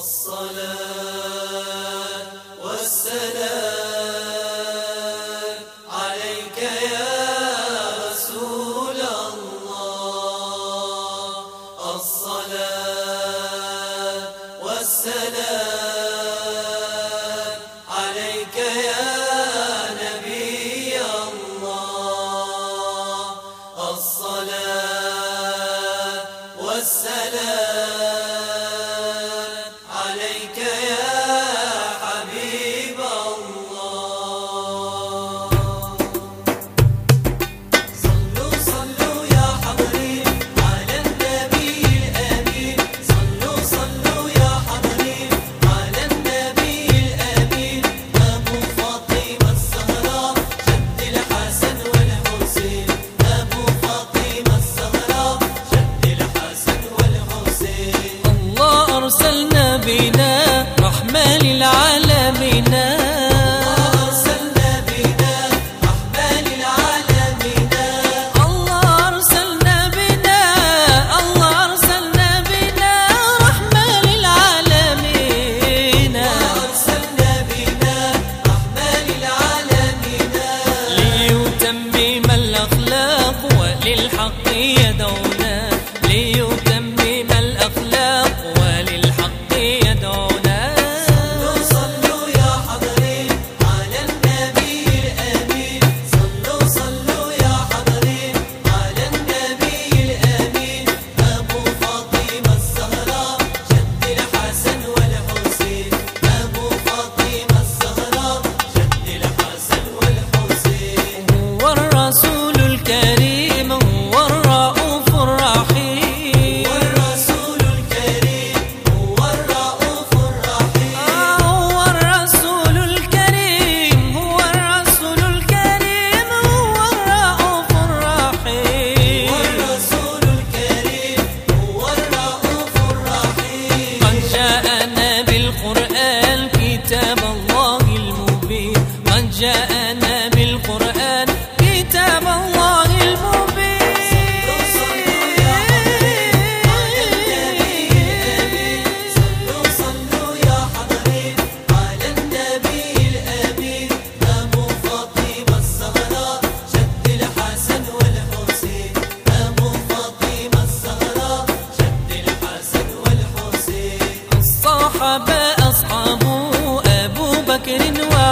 الصلاة والسلام عليك يا رسول الله. الصلاة والسلام عليك يا نبي الله. الصلاة والسلام عليك يا حبيب الله. صلوا صلوا يا حضرين على النبي الأمين. صلوا صلوا يا حضرين على النبي الأمين. أبو فاطمة الزهراء جد الحسن والحسين. أبو فاطمة الزهراء جد الحسن والحسين. الله أرسل نبينا رحمة للعالمين. للحق يدعونا ليتمم الأخلاق وللحق يدعونا. صلوا صلوا يا حضرين على النبي الأمين. صلوا صلوا يا حضرين على النبي الأمين. أبو فاطمة الزهراء جد الحسن والحسين. أبو فاطمة الزهراء جد الحسن والحسين. هو الرسول الكريم هو الرؤوف الرحيم. هو الرسول الكريم هو الرؤوف الرحيم. هو الرسول الكريم هو الرسول الكريم هو الرؤوف الرحيم. هو الرسول الكريم هو الرؤوف الرحيم. قد جاءنا بالقرآن كتاب الله المبين. قد جاءنا بالقرآن كتاب الله المبين. صلوا يا حضرين على النبي الأمين. صلوا صلوا يا حضرين على النبي الأمين. أبو فاطمة الزهراء جد الحسن والحسين. أبو فاطمة الزهراء جد الحسن والحسين. الصحابة أصحابه أبو بكر